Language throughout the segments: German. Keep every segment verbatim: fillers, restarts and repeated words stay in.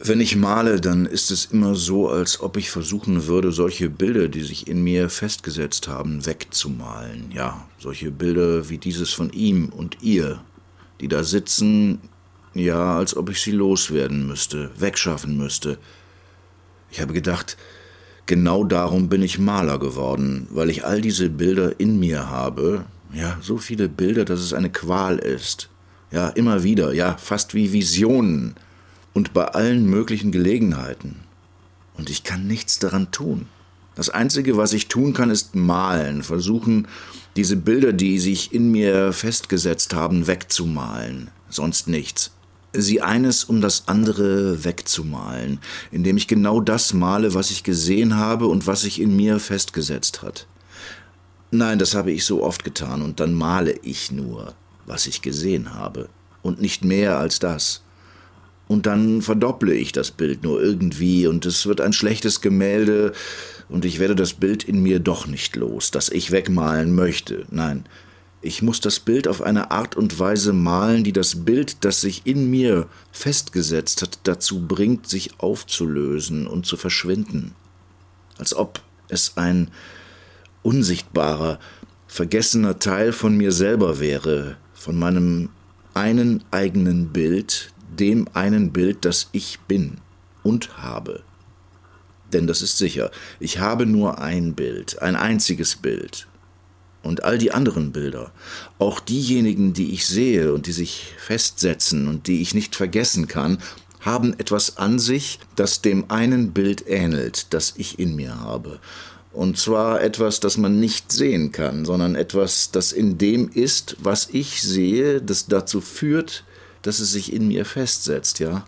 Wenn ich male, dann ist es immer so, als ob ich versuchen würde, solche Bilder, die sich in mir festgesetzt haben, wegzumalen. Ja, solche Bilder wie dieses von ihm und ihr, die da sitzen, ja, als ob ich sie loswerden müsste, wegschaffen müsste. Ich habe gedacht, genau darum bin ich Maler geworden, weil ich all diese Bilder in mir habe. Ja, so viele Bilder, dass es eine Qual ist. Ja, immer wieder, ja, fast wie Visionen. Und bei allen möglichen Gelegenheiten. Und ich kann nichts daran tun. Das Einzige, was ich tun kann, ist malen, versuchen, diese Bilder, die sich in mir festgesetzt haben, wegzumalen. Sonst nichts. Sie eines um das andere wegzumalen, indem ich genau das male, was ich gesehen habe und was sich in mir festgesetzt hat. Nein, das habe ich so oft getan, und dann male ich nur, was ich gesehen habe, und nicht mehr als das. Und dann verdopple ich das Bild nur irgendwie, und es wird ein schlechtes Gemälde, und ich werde das Bild in mir doch nicht los, das ich wegmalen möchte. Nein, ich muss das Bild auf eine Art und Weise malen, die das Bild, das sich in mir festgesetzt hat, dazu bringt, sich aufzulösen und zu verschwinden. Als ob es ein unsichtbarer, vergessener Teil von mir selber wäre, von meinem einen eigenen Bild, dem einen Bild, das ich bin und habe. Denn das ist sicher, ich habe nur ein Bild, ein einziges Bild. Und all die anderen Bilder, auch diejenigen, die ich sehe und die sich festsetzen und die ich nicht vergessen kann, haben etwas an sich, das dem einen Bild ähnelt, das ich in mir habe. Und zwar etwas, das man nicht sehen kann, sondern etwas, das in dem ist, was ich sehe, das dazu führt, dass es sich in mir festsetzt, ja.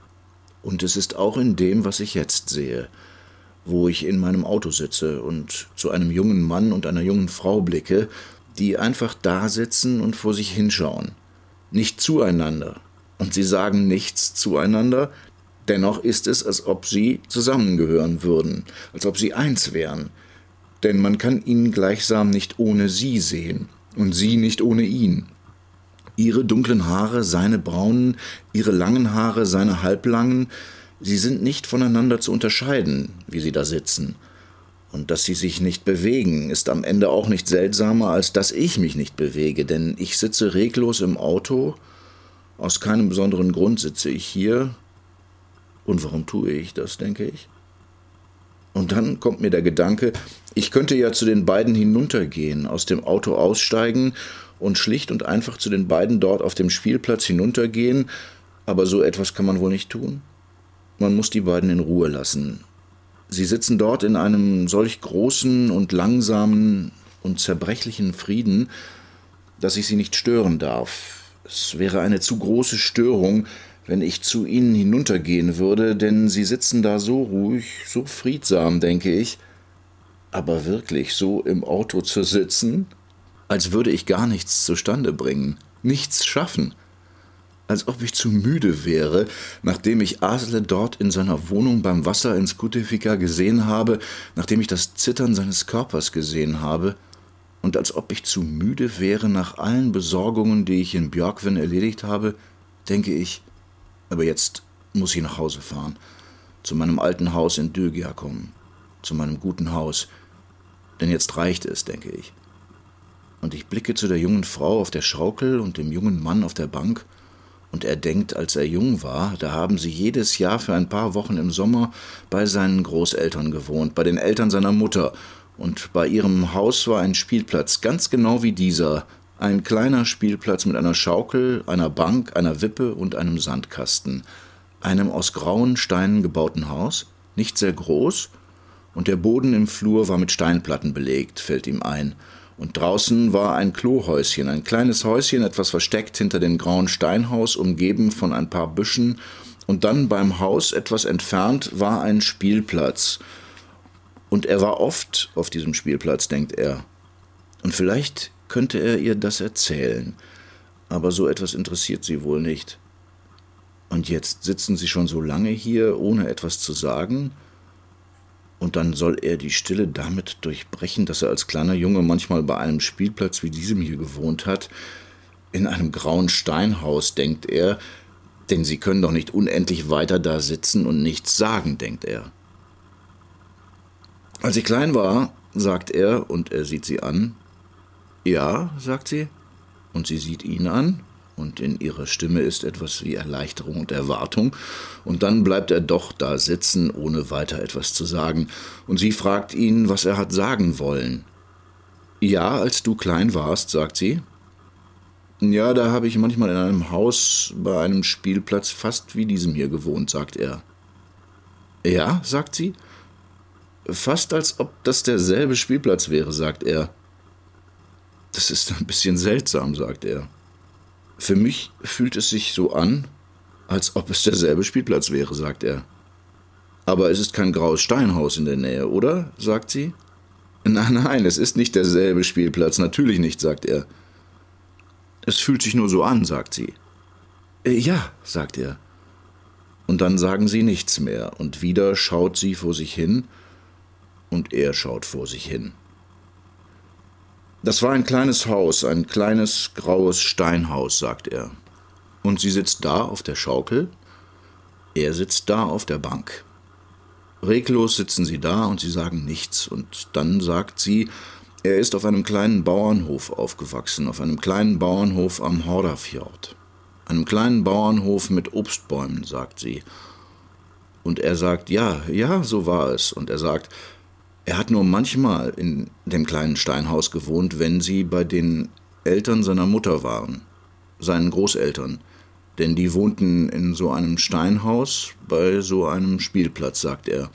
Und es ist auch in dem, was ich jetzt sehe, wo ich in meinem Auto sitze und zu einem jungen Mann und einer jungen Frau blicke, die einfach da sitzen und vor sich hinschauen. Nicht zueinander. Und sie sagen nichts zueinander, dennoch ist es, als ob sie zusammengehören würden, als ob sie eins wären. Denn man kann ihn gleichsam nicht ohne sie sehen und sie nicht ohne ihn. Ihre dunklen Haare, seine braunen, ihre langen Haare, seine halblangen, sie sind nicht voneinander zu unterscheiden, wie sie da sitzen. Und dass sie sich nicht bewegen, ist am Ende auch nicht seltsamer, als dass ich mich nicht bewege, denn ich sitze reglos im Auto, aus keinem besonderen Grund sitze ich hier. Und warum tue ich das, denke ich? Und dann kommt mir der Gedanke, ich könnte ja zu den beiden hinuntergehen, aus dem Auto aussteigen und schlicht und einfach zu den beiden dort auf dem Spielplatz hinuntergehen, aber so etwas kann man wohl nicht tun. Man muss die beiden in Ruhe lassen. Sie sitzen dort in einem solch großen und langsamen und zerbrechlichen Frieden, dass ich sie nicht stören darf. Es wäre eine zu große Störung, wenn ich zu ihnen hinuntergehen würde, denn sie sitzen da so ruhig, so friedsam, denke ich. Aber wirklich so im Auto zu sitzen, als würde ich gar nichts zustande bringen, nichts schaffen. Als ob ich zu müde wäre, nachdem ich Asle dort in seiner Wohnung beim Wasser in Skutevika gesehen habe, nachdem ich das Zittern seines Körpers gesehen habe, und als ob ich zu müde wäre nach allen Besorgungen, die ich in Björkvin erledigt habe, denke ich, aber jetzt muss ich nach Hause fahren, zu meinem alten Haus in Dögia kommen, zu meinem guten Haus, denn jetzt reicht es, denke ich. Und ich blicke zu der jungen Frau auf der Schaukel und dem jungen Mann auf der Bank, und er denkt, als er jung war, da haben sie jedes Jahr für ein paar Wochen im Sommer bei seinen Großeltern gewohnt, bei den Eltern seiner Mutter, und bei ihrem Haus war ein Spielplatz, ganz genau wie dieser, ein kleiner Spielplatz mit einer Schaukel, einer Bank, einer Wippe und einem Sandkasten, einem aus grauen Steinen gebauten Haus, nicht sehr groß, und der Boden im Flur war mit Steinplatten belegt, fällt ihm ein. Und draußen war ein Klohäuschen, ein kleines Häuschen, etwas versteckt hinter dem grauen Steinhaus, umgeben von ein paar Büschen. Und dann beim Haus, etwas entfernt, war ein Spielplatz. Und er war oft auf diesem Spielplatz, denkt er. Und vielleicht könnte er ihr das erzählen. Aber so etwas interessiert sie wohl nicht. Und jetzt sitzen sie schon so lange hier, ohne etwas zu sagen. Und dann soll er die Stille damit durchbrechen, dass er als kleiner Junge manchmal bei einem Spielplatz wie diesem hier gewohnt hat. In einem grauen Steinhaus, denkt er, Denn sie können doch nicht unendlich weiter da sitzen und nichts sagen, denkt er. Als ich klein war, sagt er, und er sieht sie an. Ja, sagt sie, und sie sieht ihn an, und in ihrer Stimme ist etwas wie Erleichterung und Erwartung, und dann bleibt er doch da sitzen, ohne weiter etwas zu sagen, und sie fragt ihn, was er hat sagen wollen. Ja, als du klein warst, sagt sie. Ja, da habe ich manchmal in einem Haus bei einem Spielplatz fast wie diesem hier gewohnt, sagt er. Ja, sagt sie. Fast als ob das derselbe Spielplatz wäre, sagt er. Das ist ein bisschen seltsam, sagt er. Für mich fühlt es sich so an, als ob es derselbe Spielplatz wäre, sagt er. Aber es ist kein graues Steinhaus in der Nähe, oder? Sagt sie. Nein, nein, es ist nicht derselbe Spielplatz, natürlich nicht, sagt er. Es fühlt sich nur so an, sagt sie. Ja, sagt er. Und dann sagen sie nichts mehr, und wieder schaut sie vor sich hin, und er schaut vor sich hin. Das war ein kleines Haus, ein kleines graues Steinhaus, sagt er. Und sie sitzt da auf der Schaukel, er sitzt da auf der Bank. Reglos sitzen sie da und sie sagen nichts. Und dann sagt sie, er ist auf einem kleinen Bauernhof aufgewachsen, auf einem kleinen Bauernhof am Hordarfjord. Einem kleinen Bauernhof mit Obstbäumen, sagt sie. Und er sagt, ja, ja, so war es. Und er sagt, er hat nur manchmal in dem kleinen Steinhaus gewohnt, wenn sie bei den Eltern seiner Mutter waren, seinen Großeltern. Denn die wohnten in so einem Steinhaus bei so einem Spielplatz, sagt er.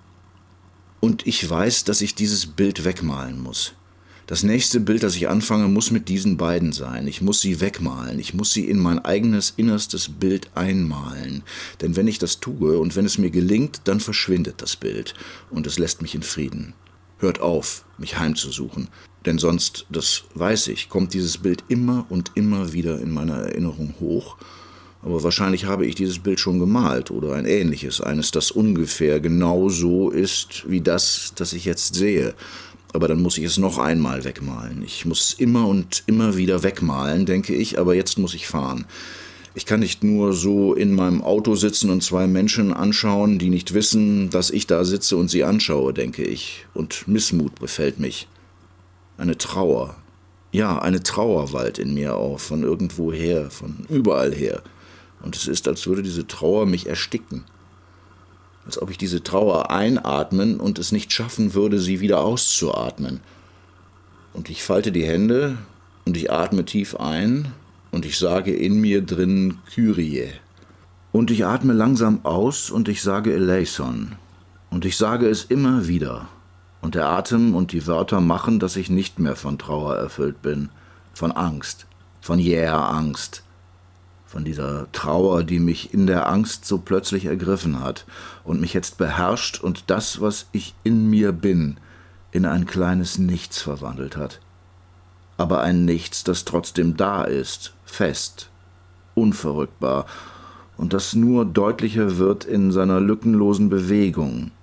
Und ich weiß, dass ich dieses Bild wegmalen muss. Das nächste Bild, das ich anfange, muss mit diesen beiden sein. Ich muss sie wegmalen. Ich muss sie in mein eigenes innerstes Bild einmalen. Denn wenn ich das tue und wenn es mir gelingt, dann verschwindet das Bild und es lässt mich in Frieden. Hört auf, mich heimzusuchen. Denn sonst, das weiß ich, kommt dieses Bild immer und immer wieder in meiner Erinnerung hoch. Aber wahrscheinlich habe ich dieses Bild schon gemalt oder ein ähnliches, eines, das ungefähr genau so ist wie das, das ich jetzt sehe. Aber dann muss ich es noch einmal wegmalen. Ich muss es immer und immer wieder wegmalen, denke ich, aber jetzt muss ich fahren. Ich kann nicht nur so in meinem Auto sitzen und zwei Menschen anschauen, die nicht wissen, dass ich da sitze und sie anschaue, denke ich. Und Missmut befällt mich. Eine Trauer. Ja, eine Trauer wallt in mir auf, von irgendwo her, von überall her. Und es ist, als würde diese Trauer mich ersticken. Als ob ich diese Trauer einatmen und es nicht schaffen würde, sie wieder auszuatmen. Und ich falte die Hände und ich atme tief ein und ich sage in mir drin Kyrie. Und ich atme langsam aus und ich sage Eleison. Und ich sage es immer wieder. Und der Atem und die Wörter machen, dass ich nicht mehr von Trauer erfüllt bin, von Angst, von jäher Angst. Von dieser Trauer, die mich in der Angst so plötzlich ergriffen hat und mich jetzt beherrscht und das, was ich in mir bin, in ein kleines Nichts verwandelt hat. Aber ein Nichts, das trotzdem da ist, fest, unverrückbar und das nur deutlicher wird in seiner lückenlosen Bewegung.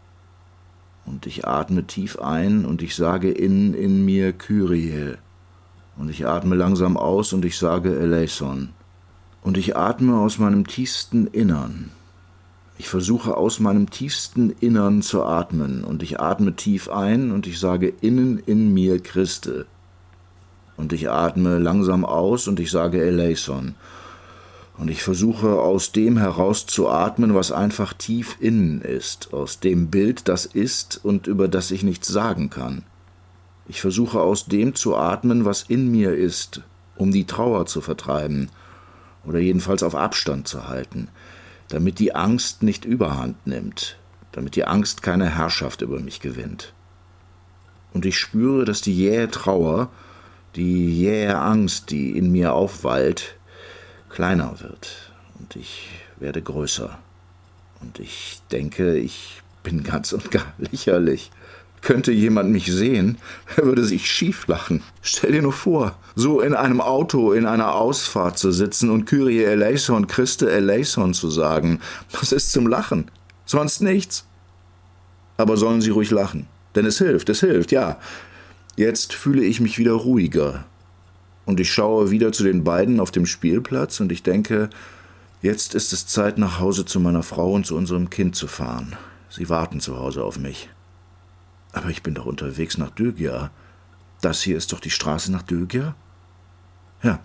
Und ich atme tief ein und ich sage in, in mir Kyrie. Und ich atme langsam aus und ich sage Eleison. Und ich atme aus meinem tiefsten Innern. Ich versuche aus meinem tiefsten Innern zu atmen und ich atme tief ein und ich sage innen in mir Christe. Und ich atme langsam aus und ich sage Eleison. Und ich versuche aus dem heraus zu atmen, was einfach tief innen ist, aus dem Bild, das ist und über das ich nichts sagen kann. Ich versuche aus dem zu atmen, was in mir ist, um die Trauer zu vertreiben, oder jedenfalls auf Abstand zu halten, damit die Angst nicht überhand nimmt, damit die Angst keine Herrschaft über mich gewinnt. Und ich spüre, dass die jähe Trauer, die jähe Angst, die in mir aufwallt, kleiner wird und ich werde größer. Und ich denke, ich bin ganz und gar lächerlich. Könnte jemand mich sehen, er würde sich schief lachen. Stell dir nur vor, so in einem Auto in einer Ausfahrt zu sitzen und Kyrie eleison, Christe eleison zu sagen. Das ist zum Lachen, sonst nichts. Aber sollen sie ruhig lachen, denn es hilft, es hilft, ja. Jetzt fühle ich mich wieder ruhiger. Und ich schaue wieder zu den beiden auf dem Spielplatz und ich denke, Jetzt ist es Zeit, nach Hause zu meiner Frau und zu unserem Kind zu fahren. Sie warten zu Hause auf mich. Aber ich bin doch unterwegs nach Dögia. Das hier ist doch die Straße nach Dögia? Ja.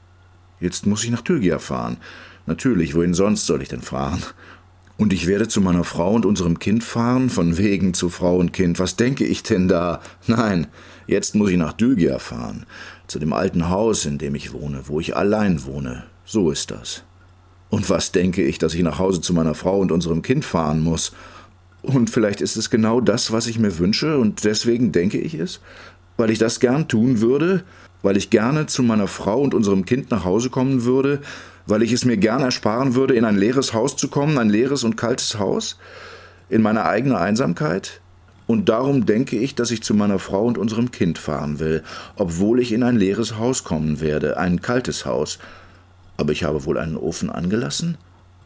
Jetzt muss ich nach Dögia fahren. Natürlich, wohin sonst soll ich denn fahren? Und ich werde zu meiner Frau und unserem Kind fahren, von wegen zu Frau und Kind. Was denke ich denn da? Nein, jetzt muss ich nach Dögia fahren, zu dem alten Haus, in dem ich wohne, wo ich allein wohne. So ist das. Und was denke ich, dass ich nach Hause zu meiner Frau und unserem Kind fahren muss? Und vielleicht ist es genau das, was ich mir wünsche, und deswegen denke ich es, weil ich das gern tun würde, weil ich gerne zu meiner Frau und unserem Kind nach Hause kommen würde, weil ich es mir gern ersparen würde, in ein leeres Haus zu kommen, ein leeres und kaltes Haus, in meine eigene Einsamkeit. Und darum denke ich, dass ich zu meiner Frau und unserem Kind fahren will, obwohl ich in ein leeres Haus kommen werde, ein kaltes Haus. Aber ich habe wohl einen Ofen angelassen?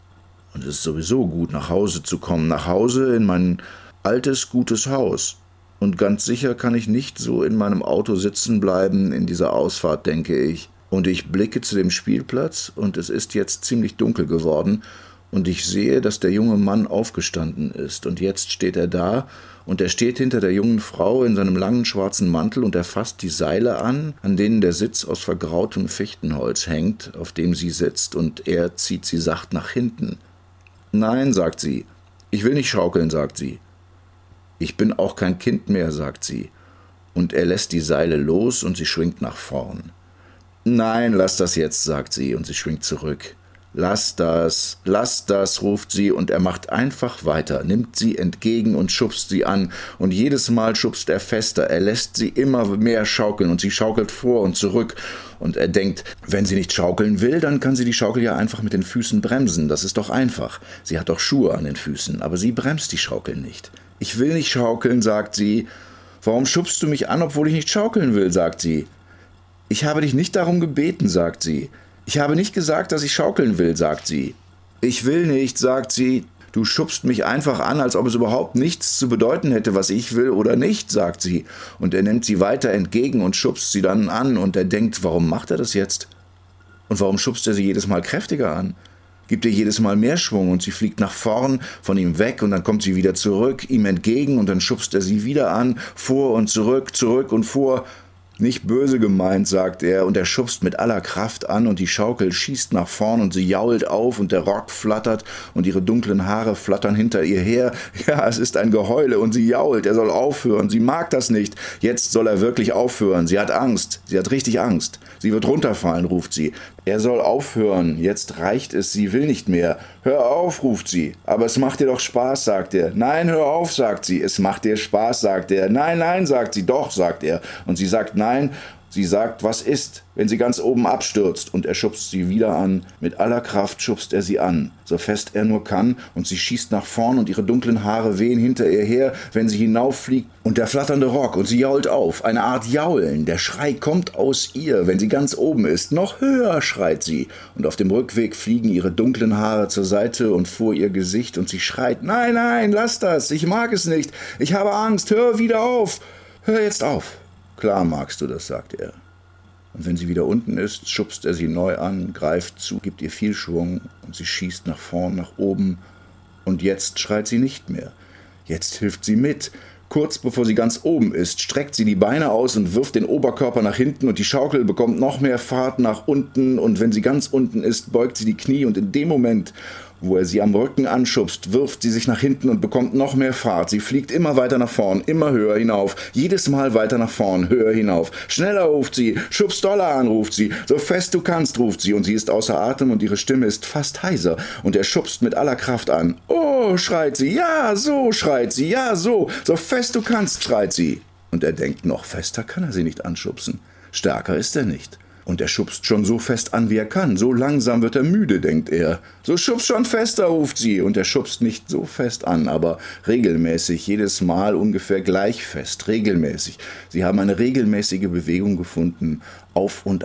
Und es ist sowieso gut, nach Hause zu kommen, nach Hause in mein altes, gutes Haus. Und ganz sicher kann ich nicht so in meinem Auto sitzen bleiben in dieser Ausfahrt, denke ich. Und ich blicke zu dem Spielplatz, und es ist jetzt ziemlich dunkel geworden, und ich sehe, dass der junge Mann aufgestanden ist, und jetzt steht er da, und er steht hinter der jungen Frau in seinem langen schwarzen Mantel, und er fasst die Seile an, an denen der Sitz aus vergrautem Fichtenholz hängt, auf dem sie sitzt, und er zieht sie sacht nach hinten. »Nein«, sagt sie, »ich will nicht schaukeln«, sagt sie. »Ich bin auch kein Kind mehr«, sagt sie, und er lässt die Seile los, und sie schwingt nach vorn. »Nein, lass das jetzt«, sagt sie, und sie schwingt zurück. »Lass das, lass das«, ruft sie, und er macht einfach weiter, nimmt sie entgegen und schubst sie an, und jedes Mal schubst er fester, er lässt sie immer mehr schaukeln, und sie schaukelt vor und zurück, und er denkt, wenn sie nicht schaukeln will, dann kann sie die Schaukel ja einfach mit den Füßen bremsen, das ist doch einfach, sie hat doch Schuhe an den Füßen, aber sie bremst die Schaukel nicht. »Ich will nicht schaukeln«, sagt sie. »Warum schubst du mich an, obwohl ich nicht schaukeln will?«, sagt sie. »Ich habe dich nicht darum gebeten«, sagt sie. »Ich habe nicht gesagt, dass ich schaukeln will«, sagt sie. »Ich will nicht«, sagt sie. »Du schubst mich einfach an, als ob es überhaupt nichts zu bedeuten hätte, was ich will oder nicht«, sagt sie. Und er nimmt sie weiter entgegen und schubst sie dann an, und er denkt, warum macht er das jetzt? Und warum schubst er sie jedes Mal kräftiger an? Gibt ihr jedes Mal mehr Schwung, und sie fliegt nach vorn, von ihm weg, und dann kommt sie wieder zurück, ihm entgegen, und dann schubst er sie wieder an, vor und zurück, zurück und vor. »Nicht böse gemeint«, sagt er, und er schubst mit aller Kraft an, und die Schaukel schießt nach vorn, und sie jault auf, und der Rock flattert, und ihre dunklen Haare flattern hinter ihr her. Ja, es ist ein Geheule, und sie jault, er soll aufhören, sie mag das nicht. Jetzt soll er wirklich aufhören, sie hat Angst, sie hat richtig Angst. Sie wird runterfallen, ruft sie. Er soll aufhören, jetzt reicht es, sie will nicht mehr. »Hör auf«, ruft sie. »Aber es macht dir doch Spaß«, sagt er. »Nein, hör auf«, sagt sie. »Es macht dir Spaß«, sagt er. »Nein, nein«, sagt sie. »Doch«, sagt er. Und sie sagt nein. Sie sagt, was ist, wenn sie ganz oben abstürzt, und er schubst sie wieder an. Mit aller Kraft schubst er sie an, so fest er nur kann, und sie schießt nach vorn, und ihre dunklen Haare wehen hinter ihr her, wenn sie hinauffliegt, und der flatternde Rock, und sie jault auf, eine Art Jaulen. Der Schrei kommt aus ihr, wenn sie ganz oben ist. Noch höher schreit sie, und auf dem Rückweg fliegen ihre dunklen Haare zur Seite und vor ihr Gesicht, und sie schreit, nein, nein, lass das, ich mag es nicht, ich habe Angst, hör wieder auf, hör jetzt auf. »Klar magst du das«, sagt er. Und wenn sie wieder unten ist, schubst er sie neu an, greift zu, gibt ihr viel Schwung, und sie schießt nach vorn, nach oben. Und jetzt schreit sie nicht mehr. Jetzt hilft sie mit. Kurz bevor sie ganz oben ist, streckt sie die Beine aus und wirft den Oberkörper nach hinten, und die Schaukel bekommt noch mehr Fahrt nach unten, und wenn sie ganz unten ist, beugt sie die Knie, und in dem Moment, wo er sie am Rücken anschubst, wirft sie sich nach hinten und bekommt noch mehr Fahrt. Sie fliegt immer weiter nach vorn, immer höher hinauf, jedes Mal weiter nach vorn, höher hinauf. Schneller, ruft sie, schubst doller an, ruft sie, so fest du kannst, ruft sie, und sie ist außer Atem, und ihre Stimme ist fast heiser, und er schubst mit aller Kraft an. Oh, schreit sie, ja, so, schreit sie, ja, so, so fest du kannst, schreit sie. Und er denkt, noch fester kann er sie nicht anschubsen. Stärker ist er nicht. Und er schubst schon so fest an, wie er kann. So langsam wird er müde, denkt er. So schubst schon fester, ruft sie. Und er schubst nicht so fest an, aber regelmäßig, jedes Mal ungefähr gleich fest, regelmäßig. Sie haben eine regelmäßige Bewegung gefunden, auf und ab,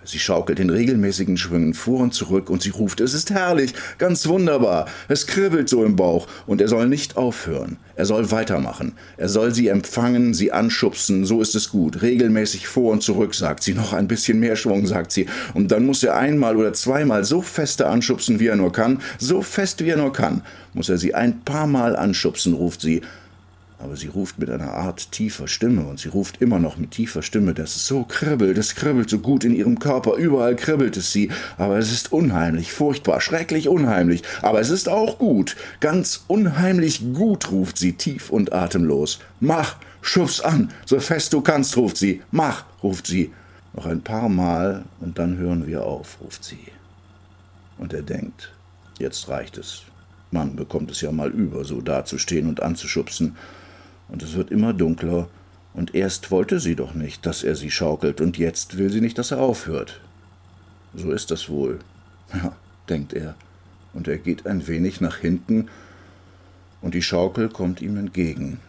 Sie schaukelt in regelmäßigen Schwüngen vor und zurück und sie ruft, es ist herrlich, ganz wunderbar, es kribbelt so im Bauch und er soll nicht aufhören, er soll weitermachen, er soll sie empfangen, sie anschubsen, so ist es gut, regelmäßig vor und zurück, sagt sie, noch ein bisschen mehr Schwung, sagt sie, und dann muss er einmal oder zweimal so feste anschubsen, wie er nur kann, so fest wie er nur kann, muss er sie ein paar Mal anschubsen, ruft sie. Aber sie ruft mit einer Art tiefer Stimme und sie ruft immer noch mit tiefer Stimme, dass es so kribbelt, es kribbelt so gut in ihrem Körper, überall kribbelt es sie, aber es ist unheimlich, furchtbar, schrecklich unheimlich, aber es ist auch gut, ganz unheimlich gut, ruft sie tief und atemlos. Mach, schubs an, so fest du kannst, ruft sie, mach, ruft sie. Noch ein paar Mal und dann hören wir auf, ruft sie. Und er denkt, jetzt reicht es. Man bekommt es ja mal über, so dazustehen und anzuschubsen. Und es wird immer dunkler, und erst wollte sie doch nicht, dass er sie schaukelt, und jetzt will sie nicht, dass er aufhört. So ist das wohl. Ja, denkt er, und er geht ein wenig nach hinten, und die Schaukel kommt ihm entgegen.